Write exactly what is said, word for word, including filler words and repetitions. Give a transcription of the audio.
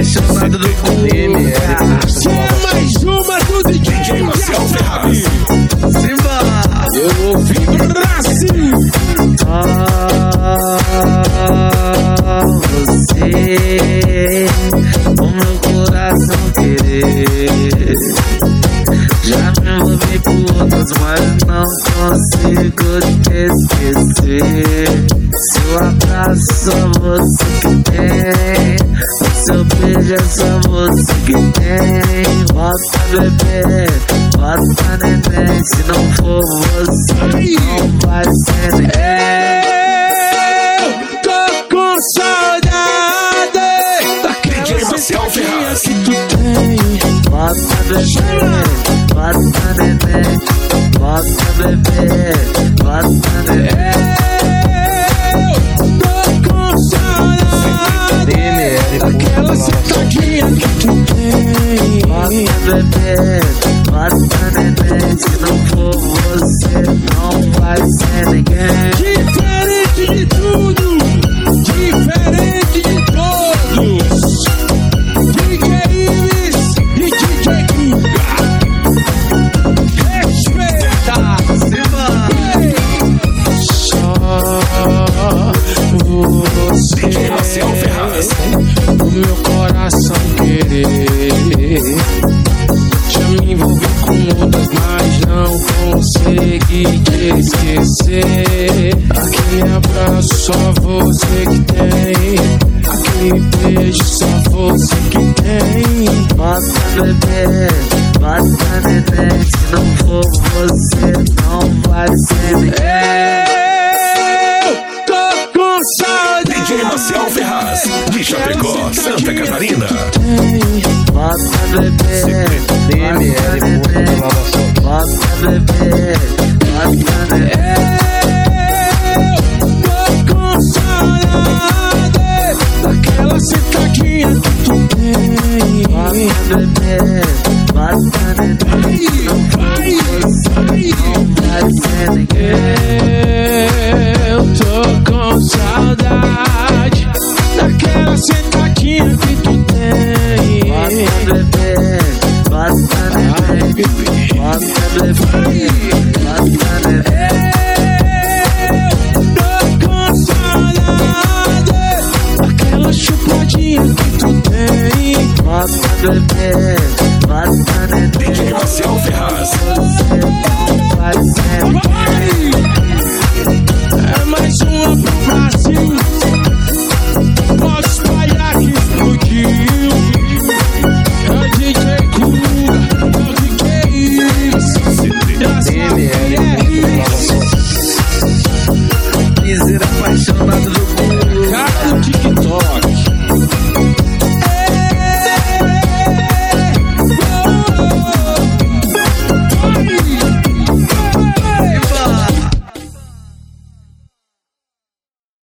apaixonado do cu. Essa é mais uma do D J Marcel Ferraz. Simba, eu ouvi Brasil. Ah, você, o meu coração querer. Já me envolvi com outras, mas não consigo te esquecer. Seu abraço só você que tem, o seu beijo é só você que tem. Bota bebê, bota neném, se não for você não vai ser ninguém. Eu tô com saudade daquela sentadinha que tu tem. Bota bebê, bota neném, bota bebê, bota neném. Eu tô com saudade daquela sentadinha que tu tem. Bota bebê, bota neném, se não for você não vai ser ninguém. Diferente de tudo, diferente de todos. D J Ives e D J Guga. Respeita, Simba, só você, D J Marcel Ferraz. o meu coração querer. Já me envolvi com outras, mas não consegui te esquecer. Aquele abraço só você que tem, aquele beijo só você que tem. bota bebê, bota neném, se não for você não vai ser ninguém. Eu tô com D J Marcel Ferraz, de Chapecó, Santa Catarina. Bota bebê, bota neném, bota bebê, bota neném. Eu tô com saudade daquela sentadinha que tu tem. Bota bebê, bota neném, se não for você não vai ser ninguém. Eu tô com saudade daquela sentadinha que tu tem. Bota bebê, bota neném, bota bebê, bota neném. Tô com saudade daquela chupadinha que tu tem. Bota bebê,